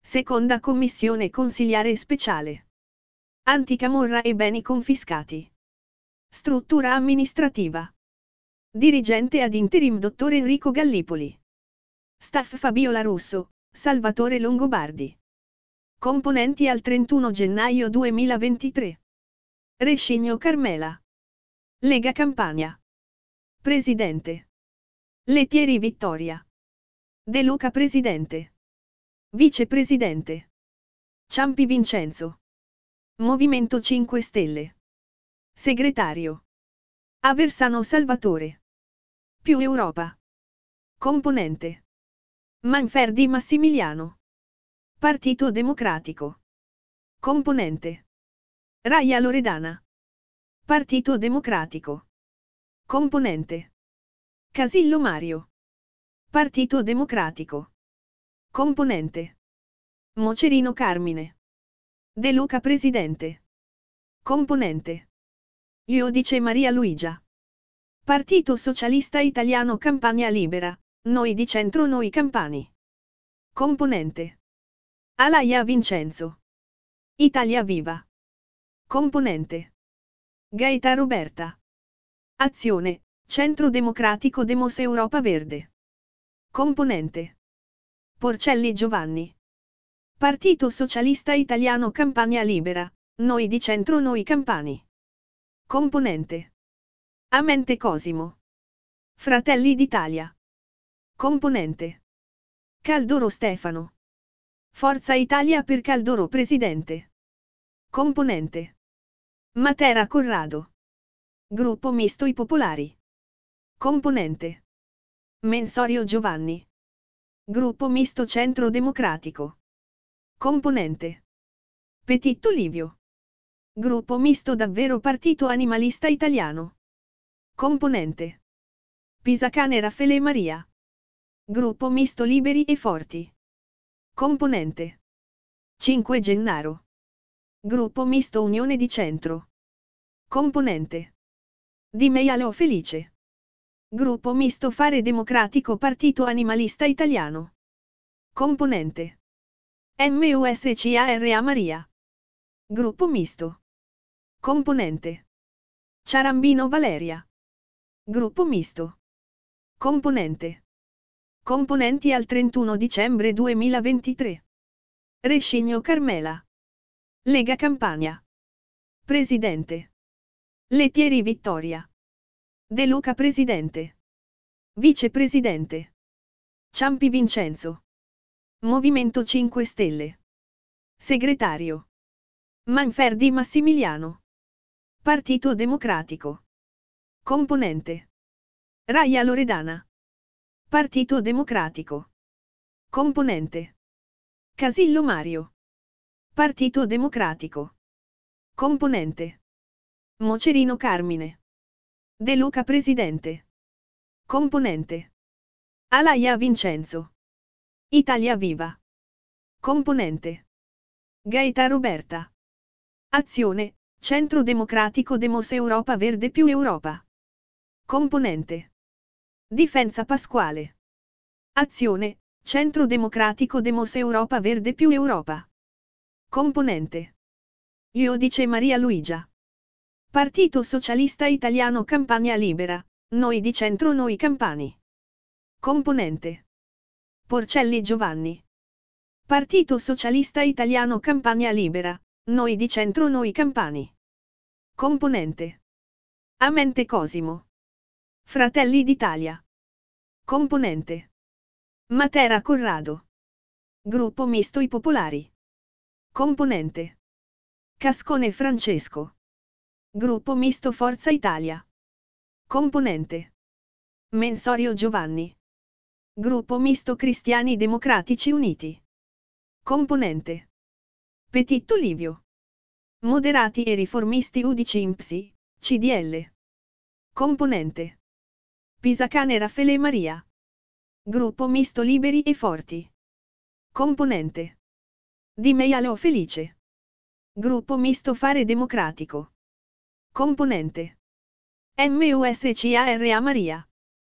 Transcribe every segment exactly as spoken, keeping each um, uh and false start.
Seconda Commissione Consiliare Speciale. Anticamorra e beni confiscati. Struttura amministrativa. Dirigente ad interim dottor Enrico Gallipoli. Staff Fabiola Russo, Salvatore Longobardi. Componenti al trentuno gennaio duemilaventitré. Rescigno Carmela. Lega Campania. Presidente. Lettieri Vittoria. De Luca Presidente. Vicepresidente. Ciampi Vincenzo. Movimento cinque Stelle. Segretario. Aversano Salvatore. Più Europa. Componente. Manfredi Massimiliano. Partito Democratico. Componente. Raia Loredana. Partito Democratico. Componente. Casillo Mario. Partito Democratico. Componente. Mocerino Carmine. De Luca Presidente. Componente. Iudice Maria Luigia. Partito Socialista Italiano Campania Libera, noi di centro noi campani. Componente. Alaia Vincenzo. Italia Viva. Componente. Gaeta Roberta. Azione, Centro Democratico Demos Europa Verde. Componente. Porcelli Giovanni. Partito Socialista Italiano Campania Libera, noi di centro noi campani. Componente. Amente Cosimo. Fratelli d'Italia. Componente. Caldoro Stefano. Forza Italia per Caldoro Presidente. Componente. Matera Corrado. Gruppo Misto I Popolari. Componente. Mensorio Giovanni. Gruppo Misto Centro Democratico. Componente. Petitto Livio. Gruppo Misto Davvero Partito Animalista Italiano. Componente. Pisacane Raffaele Maria. Gruppo Misto Liberi e Forti. Componente. cinque Gennaro. Gruppo Misto Unione di Centro. Componente. Di Meialo Felice. Gruppo Misto Fare Democratico Partito Animalista Italiano. Componente. MUSCARA Maria. Gruppo Misto. Componente. Ciarambino Valeria. Gruppo Misto. Componente. Componenti al trentuno dicembre duemilaventitré. Rescigno Carmela. Lega Campania. Presidente. Lettieri Vittoria. De Luca Presidente. Vicepresidente. Ciampi Vincenzo. Movimento cinque Stelle. Segretario. Manfredi Massimiliano. Partito Democratico. Componente. Raia Loredana. Partito Democratico. Componente. Casillo Mario. Partito Democratico. Componente. Mocerino Carmine. De Luca Presidente. Componente. Alaia Vincenzo. Italia Viva. Componente. Gaeta Roberta. Azione, Centro Democratico Demos Europa Verde più Europa. Componente. Difensa Pasquale. Azione, Centro Democratico Demos Europa Verde più Europa. Componente. Iudice Maria Luigia. Partito Socialista Italiano Campania Libera, noi di centro noi campani. Componente. Porcelli Giovanni. Partito Socialista Italiano Campania Libera, noi di centro noi campani. Componente. Amente Cosimo. Fratelli d'Italia. Componente. Matera Corrado. Gruppo Misto I Popolari. Componente. Cascone Francesco. Gruppo Misto Forza Italia. Componente. Mensorio Giovanni. Gruppo Misto Cristiani Democratici Uniti. Componente. Petitto Livio. Moderati e Riformisti U D C I N P S I, C D L. Componente. Pisacane Raffaele Maria. Gruppo Misto Liberi e Forti. Componente. Di Meialo Felice. Gruppo Misto Fare Democratico. Componente. MUSCARA Maria.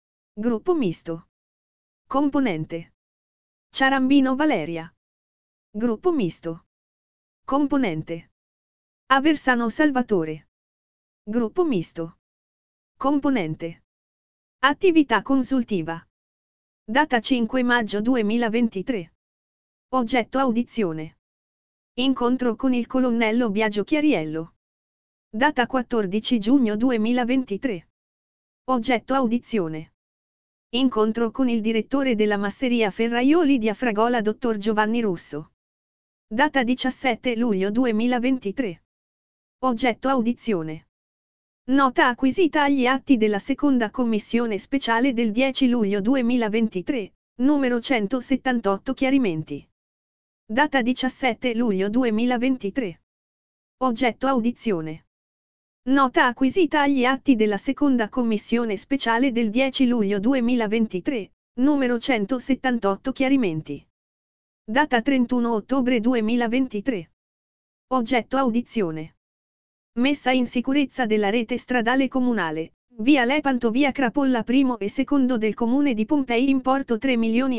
Gruppo Misto. Componente. Ciarambino Valeria. Gruppo misto. Componente. Aversano Salvatore. Gruppo misto. Componente. Attività consultiva. Data cinque maggio duemilaventitré. Oggetto audizione. Incontro con il colonnello Biagio Chiariello. Data quattordici giugno duemilaventitré. Oggetto audizione. Incontro con il direttore della masseria Ferraioli di Afragola dottor Giovanni Russo. Data diciassette luglio duemilaventitré. Oggetto audizione. Nota acquisita agli atti della seconda commissione speciale del dieci luglio duemilaventitré, numero centosettantotto chiarimenti. Data diciassette luglio duemilaventitré. Oggetto audizione. Nota acquisita agli atti della seconda commissione speciale del dieci luglio duemilaventitré, numero centosettantotto chiarimenti. Data trentuno ottobre duemilaventitré. Oggetto audizione. Messa in sicurezza della rete stradale comunale, via Lepanto via Crapolla primo e secondo del comune di Pompei importo tre milioni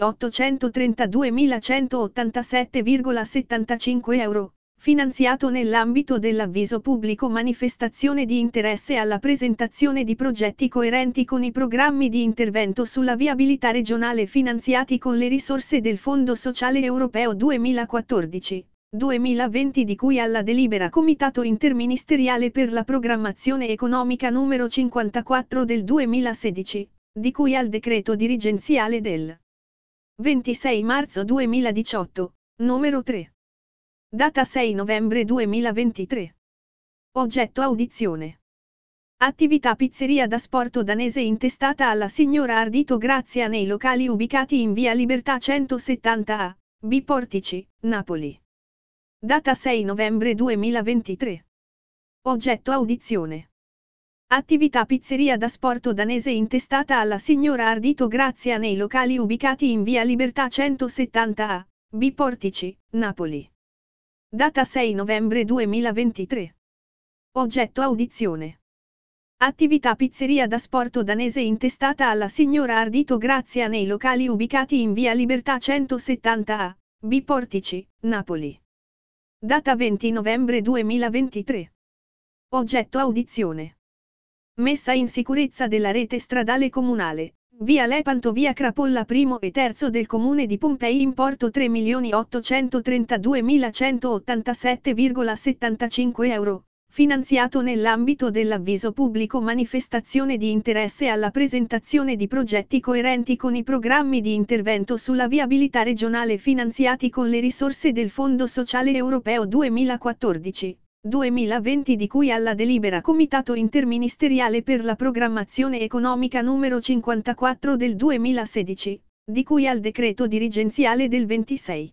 ottocentotrentaduemilacentottantasette virgola settantacinque euro, finanziato nell'ambito dell'avviso pubblico manifestazione di interesse alla presentazione di progetti coerenti con i programmi di intervento sulla viabilità regionale finanziati con le risorse del Fondo Sociale Europeo duemilaquattordici duemilaventi di cui alla delibera Comitato Interministeriale per la Programmazione Economica numero cinquantaquattro del duemilasedici, di cui al decreto dirigenziale del ventisei marzo duemiladiciotto, numero tre. Data sei novembre duemilaventitré. Oggetto audizione. Attività pizzeria da sport danese intestata alla signora Ardito Grazia nei locali ubicati in via Libertà centosettanta A, B Portici, Napoli. Data sei novembre duemilaventitré. Oggetto audizione. Attività pizzeria da sport danese intestata alla signora Ardito Grazia nei locali ubicati in via Libertà centosettanta A, B Portici, Napoli. Data sei novembre duemilaventitré. Oggetto audizione. Attività pizzeria da sport danese intestata alla signora Ardito Grazia nei locali ubicati in via Libertà centosettanta A, B Portici, Napoli. Data venti novembre duemilaventitré. Oggetto audizione. Messa in sicurezza della rete stradale comunale, via Lepanto via Crapolla primo e terzo del comune di Pompei importo tre milioni ottocentotrentadue milacentottantasette virgola settantacinque euro, finanziato nell'ambito dell'avviso pubblico manifestazione di interesse alla presentazione di progetti coerenti con i programmi di intervento sulla viabilità regionale finanziati con le risorse del Fondo Sociale Europeo duemilaquattordici duemilaventi di cui alla delibera Comitato Interministeriale per la Programmazione Economica numero cinquantaquattro del duemilasedici, di cui al decreto dirigenziale del ventisei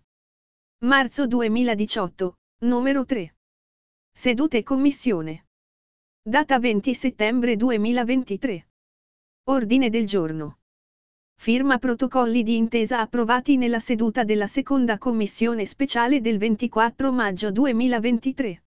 marzo duemiladiciotto, numero tre. Sedute commissione. Data venti settembre duemilaventitré. Ordine del giorno. Firma protocolli di intesa approvati nella seduta della seconda commissione speciale del ventiquattro maggio duemilaventitré.